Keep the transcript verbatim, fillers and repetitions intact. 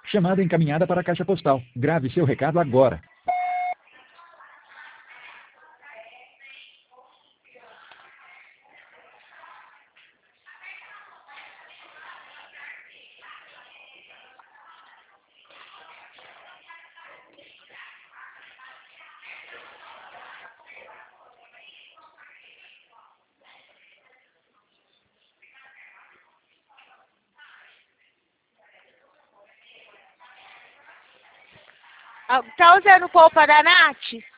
Chamada encaminhada para a caixa postal. Grave seu recado agora. Ah, tá usando polpa da Nath?